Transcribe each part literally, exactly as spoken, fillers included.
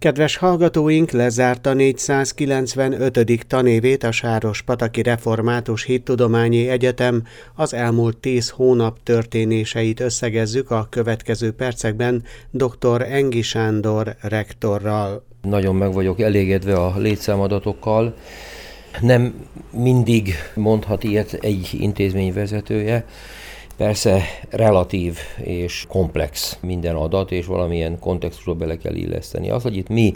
Kedves hallgatóink, lezárta négyszázkilencvenötödik tanévét a Sárospataki Református Hittudományi Egyetem. Az elmúlt tíz hónap történéseit összegezzük a következő percekben dr. Engi Sándor rektorral. Nagyon meg vagyok elégedve a létszámadatokkal. Nem mindig mondhat ilyet egy intézmény vezetője. Persze relatív és komplex minden adat, és valamilyen kontextusba bele kell illeszteni. Az, hogy itt mi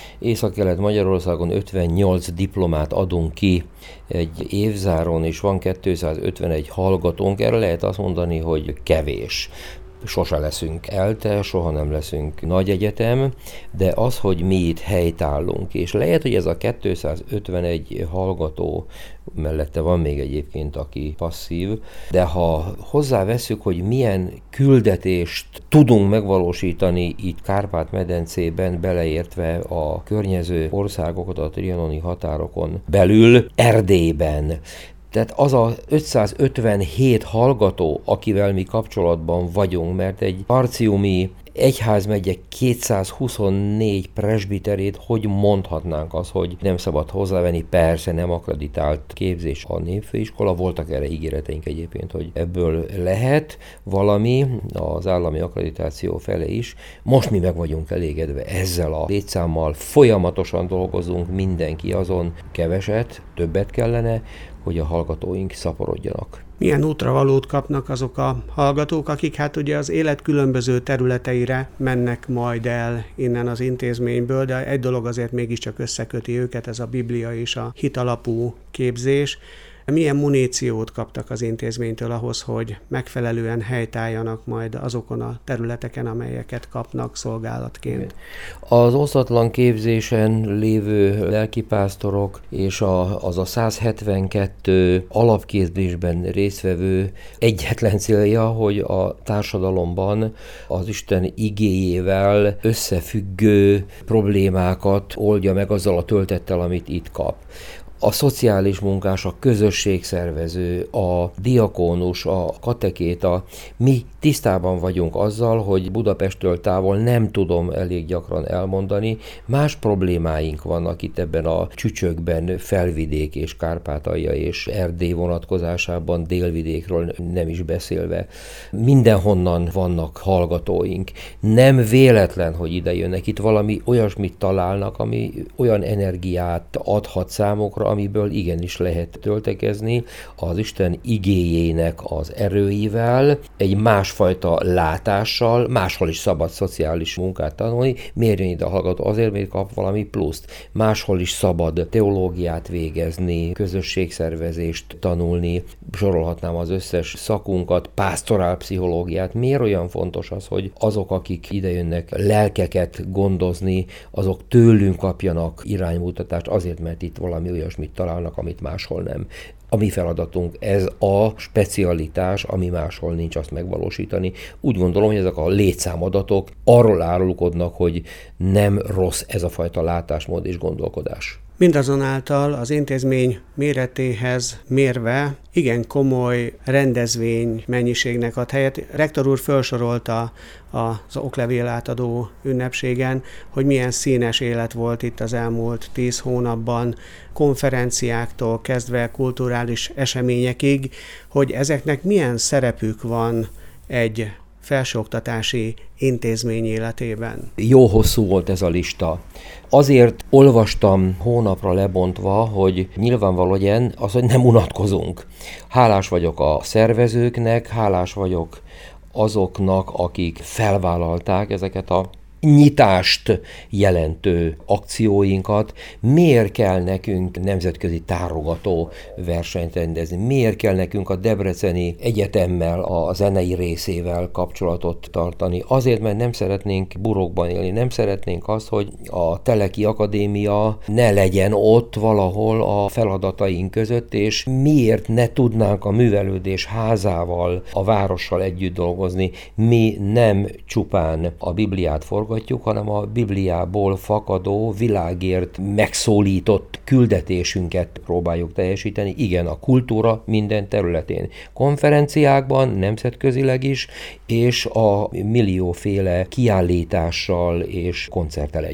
Észak-Kelet-Magyarországon ötvennyolc diplomát adunk ki egy évzáron, és van kétszázötvenegy hallgatónk, erre lehet azt mondani, hogy kevés. Sose leszünk ELTE, soha nem leszünk nagy egyetem, de az, hogy mi itt helytállunk, és lehet, hogy ez a kétszázötvenegy hallgató, mellette van még egyébként, aki passzív, de ha hozzáveszünk, hogy milyen küldetést tudunk megvalósítani itt Kárpát-medencében, beleértve a környező országokat a trianoni határokon belül, Erdélyben, tehát az a ötszázötvenhét hallgató, akivel mi kapcsolatban vagyunk, mert egy arciumi egyházmegye kétszázhuszonnégy presbiterét, hogy mondhatnánk azt, hogy nem szabad hozzávenni, persze nem akreditált képzés a népfőiskola, voltak erre ígéreteink egyébként, hogy ebből lehet valami, az állami akkreditáció fele is. Most mi meg vagyunk elégedve ezzel a létszámmal, folyamatosan dolgozunk, mindenki azon, keveset, többet kellene, hogy a hallgatóink szaporodjanak. Milyen útravalót kapnak azok a hallgatók, akik hát ugye az élet különböző területeire mennek majd el innen az intézményből, de egy dolog azért mégiscsak összeköti őket, ez a Biblia és a hitalapú képzés. Milyen muníciót kaptak az intézménytől ahhoz, hogy megfelelően helytálljanak majd azokon a területeken, amelyeket kapnak szolgálatként? Az osztatlan képzésen lévő lelkipásztorok és a, az a száz hetvenkettő alapképzésben résztvevő egyetlen célja, hogy a társadalomban az Isten igéjével összefüggő problémákat oldja meg azzal a töltettel, amit itt kap. A szociális munkás, a közösségszervező, a diakónus, a katekéta, mi tisztában vagyunk azzal, hogy Budapesttől távol, nem tudom elég gyakran elmondani, más problémáink vannak itt ebben a csücsökben, Felvidék és Kárpátalja és Erdély vonatkozásában, délvidékről nem is beszélve. Mindenhonnan vannak hallgatóink. Nem véletlen, hogy ide jönnek, itt valami olyasmit találnak, ami olyan energiát adhat számukra, amiből igenis lehet töltekezni az Isten igéjének az erőivel, egy másfajta látással, máshol is szabad szociális munkát tanulni. Miért jön ide a hallgató? Azért, mert kap valami pluszt. Máshol is szabad teológiát végezni, közösségszervezést tanulni, sorolhatnám az összes szakunkat, pásztorálpszichológiát. Miért olyan fontos az, hogy azok, akik idejönnek lelkeket gondozni, azok tőlünk kapjanak iránymutatást, azért, mert itt valami olyasmit találnak, amit máshol nem. A mi feladatunk ez a specialitás, ami máshol nincs, azt megvalósítani. Úgy gondolom, hogy ezek a létszámadatok arról árulkodnak, hogy nem rossz ez a fajta látásmód és gondolkodás. Mindazonáltal az intézmény méretéhez mérve igen komoly rendezvény mennyiségnek ad helyet. Rektor úr felsorolta az oklevél átadó ünnepségen, hogy milyen színes élet volt itt az elmúlt tíz hónapban, konferenciáktól kezdve kulturális eseményekig, hogy ezeknek milyen szerepük van egy felsőoktatási intézmény életében. Jó hosszú volt ez a lista. Azért olvastam hónapra lebontva, hogy nyilvánvaló legyen az, hogy nem unatkozunk. Hálás vagyok a szervezőknek, hálás vagyok azoknak, akik felvállalták ezeket a nyitást jelentő akcióinkat. Miért kell nekünk nemzetközi tárogató versenyt rendezni? Miért kell nekünk a Debreceni Egyetemmel, a zenei részével kapcsolatot tartani? Azért, mert nem szeretnénk burokban élni, nem szeretnénk azt, hogy a Teleki Akadémia ne legyen ott valahol a feladataink között, és miért ne tudnánk a művelődés házával, a várossal együtt dolgozni? Mi nem csupán a Bibliát forgatjuk, hanem a Bibliából fakadó, világért megszólított küldetésünket próbáljuk teljesíteni. Igen, a kultúra minden területén. Konferenciákban, nemzetközileg is, és a millióféle kiállítással és koncerttel együtt.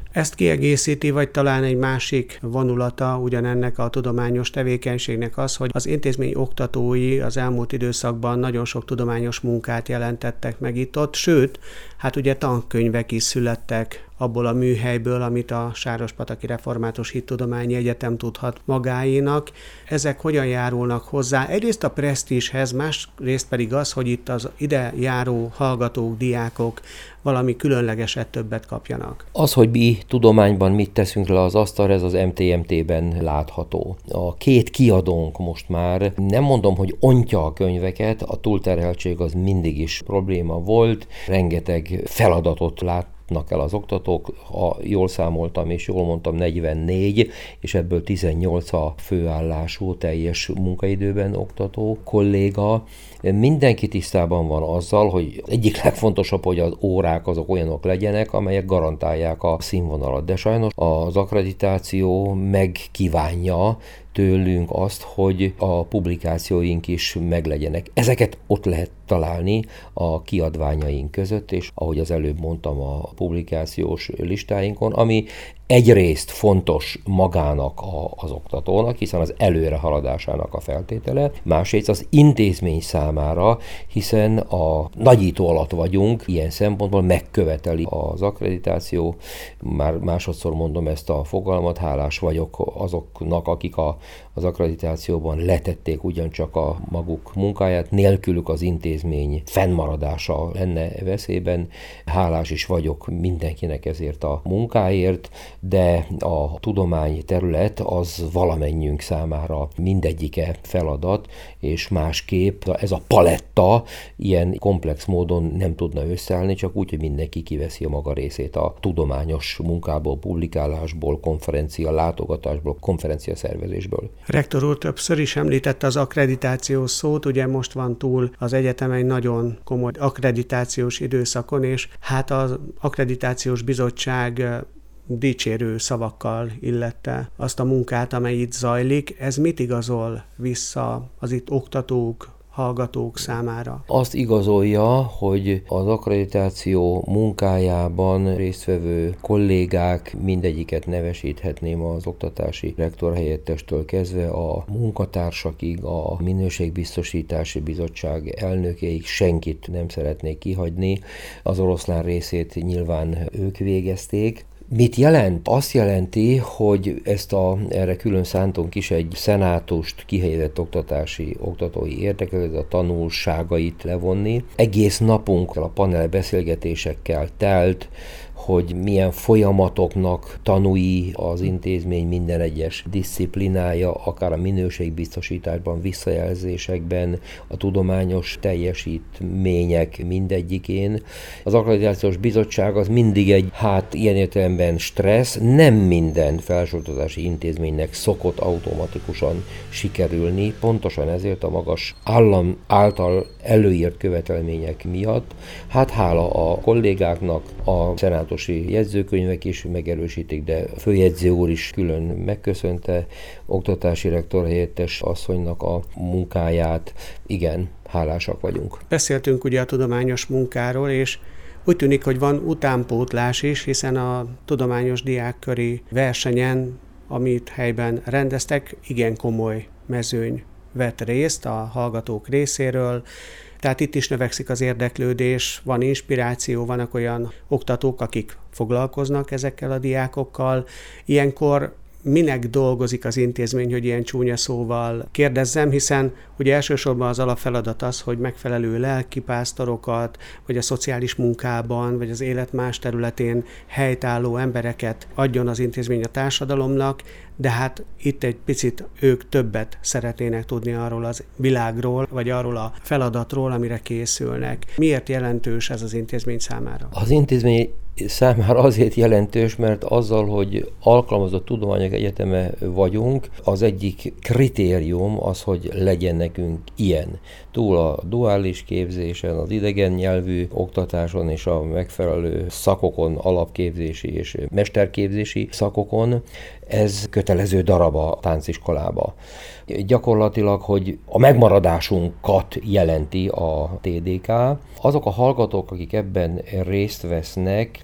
Ezt kiegészíti, vagy talán egy másik vonulata ugyanennek a tudományos tevékenységnek az, hogy az intézmény oktatói az elmúlt időszakban nagyon sok tudományos munkát jelentettek meg itt-ott, sőt, hát ugye tankönyvek is születtek abból a műhelyből, amit a Sárospataki Református Hittudományi Egyetem tudhat magáénak. Ezek hogyan járulnak hozzá? Egyrészt a presztízshez, másrészt pedig az, hogy itt az ide járó hallgatók, diákok valami különlegeset többet kapjanak. Az, hogy mi tudományban mit teszünk le az asztalra, ez az em té em té-ben látható. A két kiadónk most már, nem mondom, hogy ontja a könyveket, a túlterheltség az mindig is probléma volt, rengeteg feladatot lát el az oktatók, ha jól számoltam és jól mondtam, negyvennégy, és ebből tizennyolc a főállású, teljes munkaidőben oktató kolléga. Mindenki tisztában van azzal, hogy egyik legfontosabb, hogy az órák azok olyanok legyenek, amelyek garantálják a színvonalat. De sajnos az akkreditáció megkívánja tőlünk azt, hogy a publikációink is meglegyenek. Ezeket ott lehet találni a kiadványaink között, és ahogy az előbb mondtam, a publikációs listáinkon, ami egyrészt fontos magának a, az oktatónak, hiszen az előrehaladásának a feltétele, másrészt az intézmény számára, hiszen a nagyító alatt vagyunk, ilyen szempontból megköveteli az akkreditáció. Már másodszor mondom ezt a fogalmat, hálás vagyok azoknak, akik a, az akkreditációban letették ugyancsak a maguk munkáját, nélkülük az intézmény fennmaradása lenne veszélyben. Hálás is vagyok mindenkinek ezért a munkáért, de a tudomány terület az valamennyünk számára mindegyike feladat, és másképp ez a paletta ilyen komplex módon nem tudna összeállni, csak úgy, hogy mindenki kiveszi a maga részét a tudományos munkából, publikálásból, konferencia látogatásból, konferencia szervezésből. Rektor úr többször is említette az akkreditációs szót, ugye most van túl az egyetem egy nagyon komoly akkreditációs időszakon, és hát az akkreditációs bizottság dicsérő szavakkal illette azt a munkát, amely itt zajlik. Ez mit igazol vissza az itt oktatók, hallgatók számára? Azt igazolja, hogy az akkreditáció munkájában résztvevő kollégák, mindegyiket nevesíthetném az oktatási rektor helyettestől kezdve a munkatársakig, a minőségbiztosítási bizottság elnökeig, senkit nem szeretnék kihagyni. Az oroszlán részét nyilván ők végezték. Mit jelent? Azt jelenti, hogy ezt a, erre külön szántunk is egy szenátust, kihelyezett oktatási, oktatói érdeklődőt, a tanulságait levonni. Egész napunk a panel beszélgetésekkel telt, hogy milyen folyamatoknak tanúi az intézmény minden egyes diszciplinája, akár a minőségbiztosításban, visszajelzésekben, a tudományos teljesítmények mindegyikén. Az akkreditációs bizottság az mindig egy, hát ilyen értelemben stressz, nem minden felsőoktatási intézménynek szokott automatikusan sikerülni, pontosan ezért a magas állam által előírt követelmények miatt. Hát hála a kollégáknak, a szenátusi jegyzőkönyvek is megerősítik, de a főjegyző úr is külön megköszönte oktatási rektor helyettes asszonynak a munkáját. Igen, hálásak vagyunk. Beszéltünk ugye a tudományos munkáról, és úgy tűnik, hogy van utánpótlás is, hiszen a tudományos diákköri versenyen, amit helyben rendeztek, igen komoly mezőny vett részt a hallgatók részéről. Tehát itt is növekszik az érdeklődés, van inspiráció, vannak olyan oktatók, akik foglalkoznak ezekkel a diákokkal. Ilyenkor minek dolgozik az intézmény, hogy ilyen csúnya szóval kérdezzem, hiszen ugye elsősorban az alapfeladat az, hogy megfelelő lelkipásztorokat, vagy a szociális munkában, vagy az élet más területén helytálló embereket adjon az intézmény a társadalomnak, de hát itt egy picit ők többet szeretnének tudni arról az világról, vagy arról a feladatról, amire készülnek. Miért jelentős ez az intézmény számára? Az intézmény számára azért jelentős, mert azzal, hogy alkalmazott tudományok egyeteme vagyunk, az egyik kritérium az, hogy legyen nekünk ilyen. Túl a duális képzésen, az idegen nyelvű oktatáson és a megfelelő szakokon, alapképzési és mesterképzési szakokon, ez kötelező darab a tánciskolába. Gyakorlatilag, hogy a megmaradásunkat jelenti a té dé ká. Azok a hallgatók, akik ebben részt vesznek,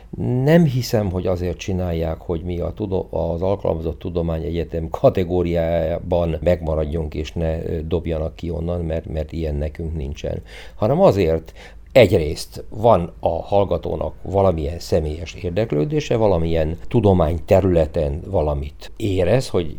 Nem hiszem, hogy azért csinálják, hogy mi a tudo- az Alkalmazott Tudományegyetem kategóriájában megmaradjunk és ne dobjanak ki onnan, mert, mert ilyen nekünk nincsen. Hanem azért, egyrészt van a hallgatónak valamilyen személyes érdeklődése, valamilyen tudományterületen valamit érez, hogy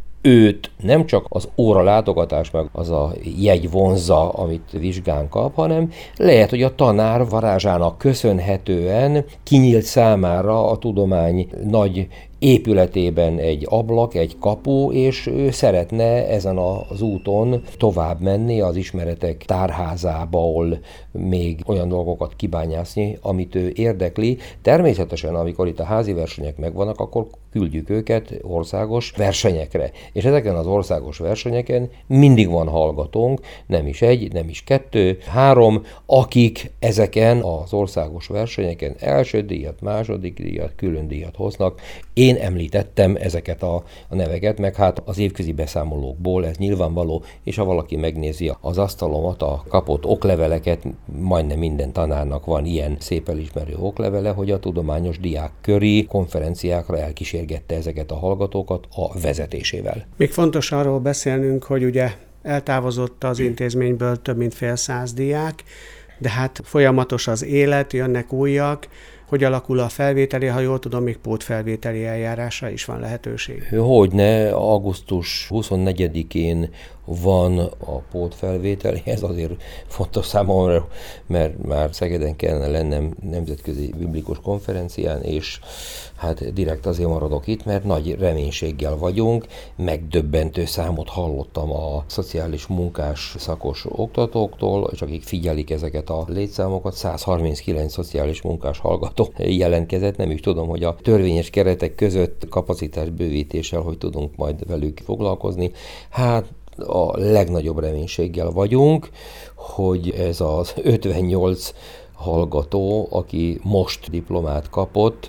őt nem csak az óra látogatás, meg az a jegy vonzza, amit vizsgán kap, hanem lehet, hogy a tanár varázsának köszönhetően kinyílt számára a tudomány nagy épületében egy ablak, egy kapu, és ő szeretne ezen az úton tovább menni az ismeretek tárházából még olyan dolgokat kibányászni, amit ő érdekli. Természetesen, amikor itt a házi versenyek megvannak, akkor küldjük őket országos versenyekre. És ezeken az országos versenyeken mindig van hallgatónk, nem is egy, nem is kettő, három, akik ezeken az országos versenyeken első díjat, második díjat, külön díjat hoznak. Én említettem ezeket a, a neveket, meg hát az évközi beszámolókból ez nyilvánvaló, és ha valaki megnézi az asztalomat, a kapott okleveleket, majdnem minden tanárnak van ilyen szép elismerő oklevele, hogy a tudományos diákköri konferenciákra elkísérgette ezeket a hallgatókat a vezetésével. Még fontos arról beszélnünk, hogy ugye eltávozott az intézményből több mint fél száz diák, de hát folyamatos az élet, jönnek újak. Hogy alakul a felvételi, ha jól tudom, még pótfelvételi eljárásra is van lehetőség. Hogyne, augusztus huszonnegyedikén van a pótfelvétel, ez azért fontos számomra, mert már Szegeden kellene lennem nemzetközi biblikus konferencián, és hát direkt azért maradok itt, mert nagy reménységgel vagyunk. Megdöbbentő számot hallottam a szociális munkás szakos oktatóktól, és akik figyelik ezeket a létszámokat, száz harminckilenc szociális munkás hallgató jelentkezett, nem is tudom, hogy a törvényes keretek között kapacitás bővítéssel, hogy tudunk majd velük foglalkozni. Hát a legnagyobb reménységgel vagyunk, hogy ez az ötvennyolc hallgató, aki most diplomát kapott,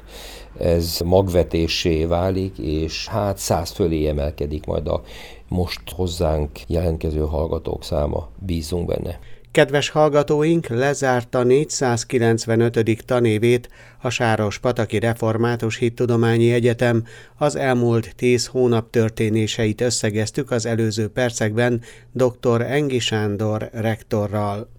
ez magvetésé válik, és hát száz fölé emelkedik majd a most hozzánk jelentkező hallgatók száma. Bízunk benne. Kedves hallgatóink, lezárta négyszázkilencvenötödik tanévét a Sárospataki Református Hittudományi Egyetem. Az elmúlt tíz hónap történéseit összegeztük az előző percekben dr. Engi Sándor rektorral.